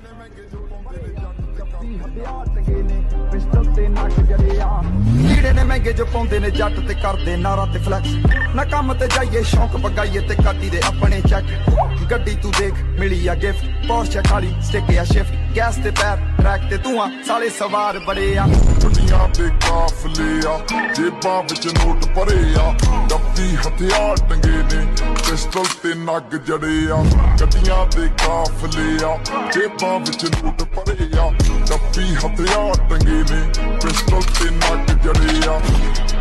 ਹਥਿਆਰ ਟੰਗੇ ਨੇ ਪਿਸਟਲ ਤੇ ਨੱਕ ਜੜੇ ਆ ਲੀੜੇ ਨੇ ਮਹਿੰਗੇ ਜੋ ਪਾਉਂਦੇ ਨੇ ਜੱਟ ਤੇ ਕਰਦੇ ਨਾਰਾ ਤੇ ਫਲੈਕਸ ਨਾ ਕੰਮ ਤੇ ਜਾਈਏ ਸ਼ੌਂਕ ਪਗਾਈਏ ਤੇ ਕਾਟੀ ਦੇ ਆਪਣੇ ਚੈੱਕ ਗੱਡੀ ਤੂੰ ਦੇਖ ਮਿਲੀ ਆ ਗਿਫਟ ਪੋਰਸ਼ੇ ਕਾਲੀ ਸਟਿਕ ਆ ਸ਼ਿਫਟ ਗੈਸ ਤੇ ਪੈਰ ਟਰੈਕ ਤੇ ਤੂੰ ਆ ਸਾਲੇ ਸਵਾਰ ਬੜੇ ਆ ਦੁਨੀਆ ਦੇ ਕਾਫਲੇ ਆ ਜੇਬਾਂ ਵਿੱਚ ਨੋਟ ਭਰੇ ਆ ਡੱਬੀ ਹਥਿਆਰ ਟੰਗੇ ਨੇ ਪਿਸਟਲ ਤੇ ਨੱਕ ਜੜੇ ਆ ਗੱਡੀਆਂ ਦੇ ਕਾਫਲੇ ਆ ਜੇਬਾਂ ਵਿੱਚ ਨੋਟ ਭਰੇ ਆ ਡੱਬੀ ਹਥਿਆਰ ਟੰਗੇ ਨੇ ਪਿਸਟਲ ਤੇ ਨੱਕ ਜੜੇ ਆ